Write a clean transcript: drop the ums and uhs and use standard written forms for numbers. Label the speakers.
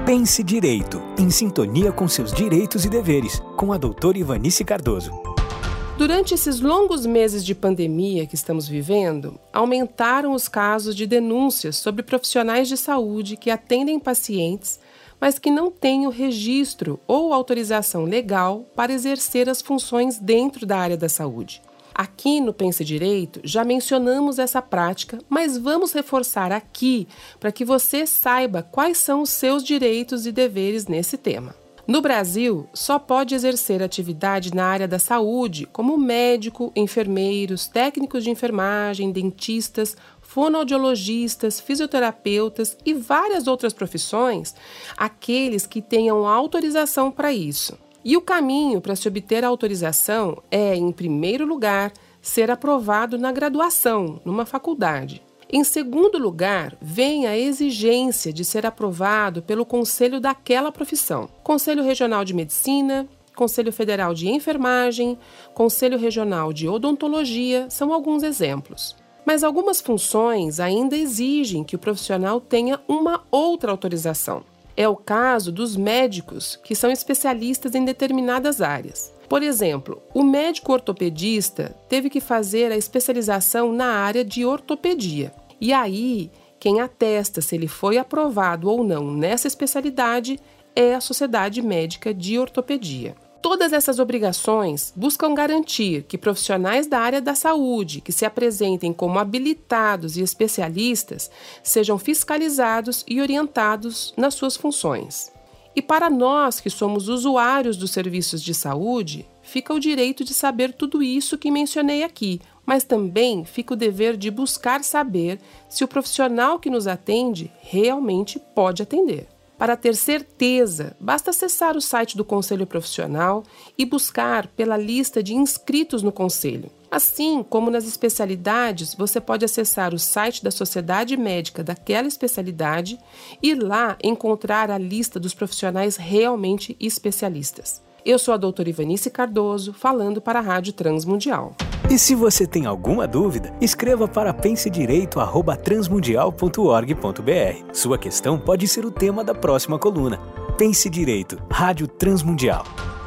Speaker 1: Pense Direito, em sintonia com seus direitos e deveres, com a doutora Ivanice Cardoso.
Speaker 2: Durante esses longos meses de pandemia que estamos vivendo, aumentaram os casos de denúncias sobre profissionais de saúde que atendem pacientes, mas que não têm o registro ou autorização legal para exercer as funções dentro da área da saúde. Aqui no Pense Direito já mencionamos essa prática, mas vamos reforçar aqui para que você saiba quais são os seus direitos e deveres nesse tema. No Brasil, só pode exercer atividade na área da saúde como médico, enfermeiros, técnicos de enfermagem, dentistas, fonoaudiologistas, fisioterapeutas e várias outras profissões, aqueles que tenham autorização para isso. E o caminho para se obter a autorização é, em primeiro lugar, ser aprovado na graduação, numa faculdade. Em segundo lugar, vem a exigência de ser aprovado pelo conselho daquela profissão. Conselho Regional de Medicina, Conselho Federal de Enfermagem, Conselho Regional de Odontologia são alguns exemplos. Mas algumas funções ainda exigem que o profissional tenha uma outra autorização. É o caso dos médicos, que são especialistas em determinadas áreas. Por exemplo, o médico ortopedista teve que fazer a especialização na área de ortopedia. E aí, quem atesta se ele foi aprovado ou não nessa especialidade é a Sociedade Médica de Ortopedia. Todas essas obrigações buscam garantir que profissionais da área da saúde que se apresentem como habilitados e especialistas sejam fiscalizados e orientados nas suas funções. E para nós que somos usuários dos serviços de saúde, fica o direito de saber tudo isso que mencionei aqui, mas também fica o dever de buscar saber se o profissional que nos atende realmente pode atender. Para ter certeza, basta acessar o site do Conselho Profissional e buscar pela lista de inscritos no Conselho. Assim como nas especialidades, você pode acessar o site da Sociedade Médica daquela especialidade e lá encontrar a lista dos profissionais realmente especialistas. Eu sou a doutora Ivanice Cardoso, falando para a Rádio Transmundial.
Speaker 1: E se você tem alguma dúvida, escreva para pensedireito@transmundial.org.br. Sua questão pode ser o tema da próxima coluna. Pense Direito, Rádio Transmundial.